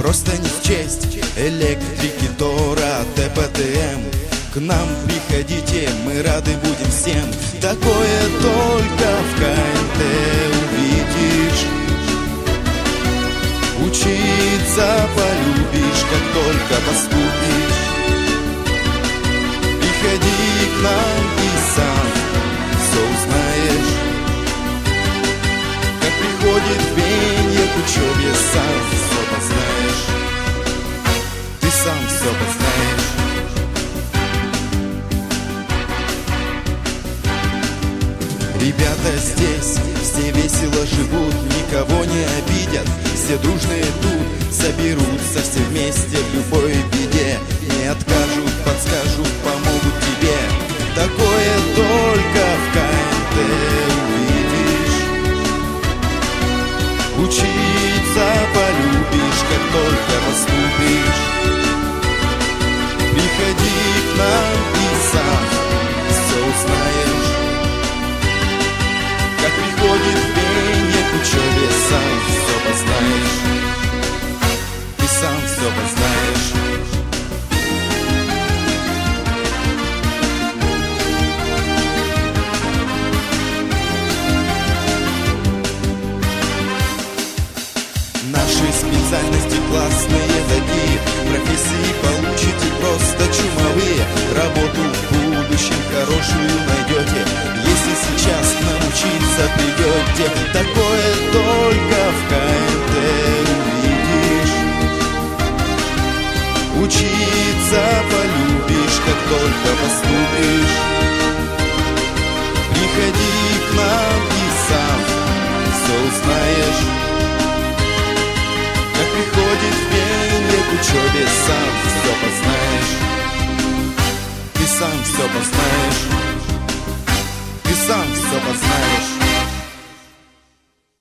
просто не в честь электрики, Тора, ТПТМ. К нам приходите, мы рады будем всем. Такое только в КНТ увидишь. Учиться полюбишь, как только поступишь. Приходи к нам и сам все узнаешь. Как приходит венье к учебе, сам все познаешь. Ты сам все познаешь. Ребята здесь все весело живут, никого не обидят, все дружные тут соберутся, все вместе в любой беде. Не откажут, подскажут, помогут тебе. Такое только в КНТ увидишь. Учиться полюбишь, как только поступишь. Приходи к нам и сам все узнаешь. Как приходит венье к учебе, сам все познаешь. Ты сам все познаешь. Наши специальности классные такие, профессии получите просто чумовые. Работу в будущем хорошую найдете, если сейчас к нам учиться придете. Такое только в КНТ увидишь. Учиться полюбишь, как только поступишь. Приходи к нам и сам все узнаешь. Как приходит венье к учебе, сам все познаешь. Ты сам все познаешь. Ты сам все познаешь.